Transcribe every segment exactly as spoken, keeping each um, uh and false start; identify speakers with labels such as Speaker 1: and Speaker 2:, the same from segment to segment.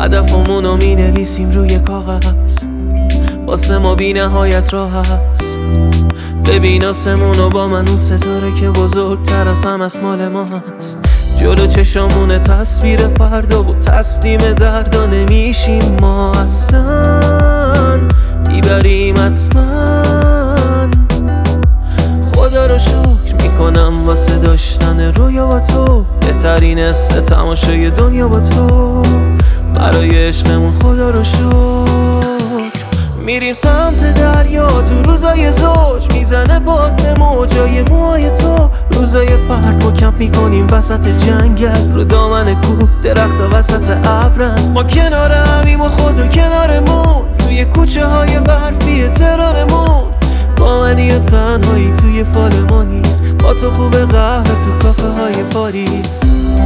Speaker 1: هدفمونو می نویسیم روی کاغذ، واسه ما بی نهایت راه هست. ببین آسمونو با من، اون ستاره که بزرگتر از هم از مال ما هست. جلو چشامون تصویر فردا و تسلیم دردا نمیشیم ما اصلا، میبریم حتما. خدا رو شکر میکنم واسه داشتن رویا با تو، بهترین حس تماشای دنیا با تو. برای عشقمون خدا رو شکر. میریم سمت دریا تو روزای زوج، میزنه باد موجای موهای تو. روزای فرد ما کمپ میکنیم وسط جنگل، رو دامن کوه درخت وسط ابرن. ما کنار همیم و خود و کنارمون، توی کوچه های برفی تهرانمون. با منی و تنهایی توی فال ما نیست، با تو خوب قهوه تو کافه های پاریس.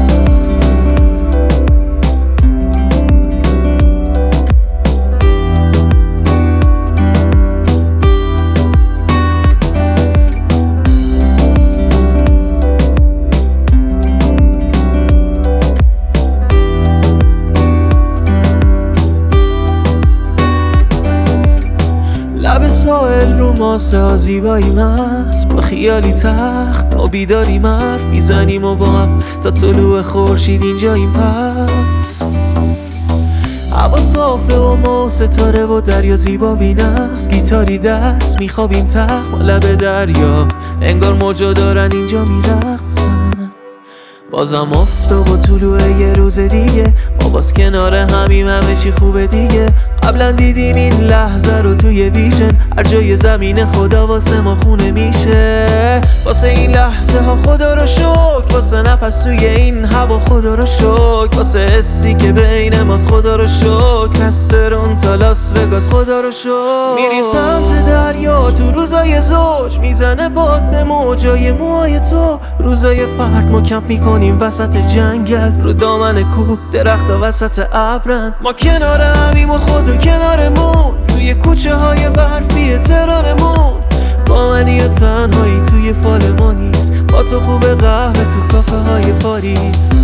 Speaker 1: ساحل رو ماسه ها زیبایی مست، با خیالی تخت ما بیداریم حرف میزنیم و با هم تا طلوع خورشید اینجاییم. پس هوا صافه و ما ستاره و دریا زیبا بینقص، گیتاری دست میخوابیم تخت ما لب دریا، انگار موجا دارن اینجا میرقصن. بازم آفتاب و طلوع یه روز دیگه، ما باز کنار همیم، همه چی خوبه دیگه. قبلا دیدیم این لحظه رو توی ویژن، هر جای زمین خدا واسه ما خونه میشه. واسه این لحظه ها خدا رو شکر، واسه نفس توی این هوا خدا رو شکر، واسه حسی که بین ماست خدا رو شکر. از سرون تا لاس وگاس خدا رو شکر. میریم سمت دریا تو روزای زوج، میزنه باد به موجای موهای تو. روزای فرد ما کمپ میکنیم وسط جنگل، رو دامن کوه درخت وسط ابرن. ما کنار همیم و خود و کنارمون، توی کوچه های برفی تهرانمون. با منی و تنهایی توی فال ما نیست، با تو خوب قهوه تو کافه های پاریس.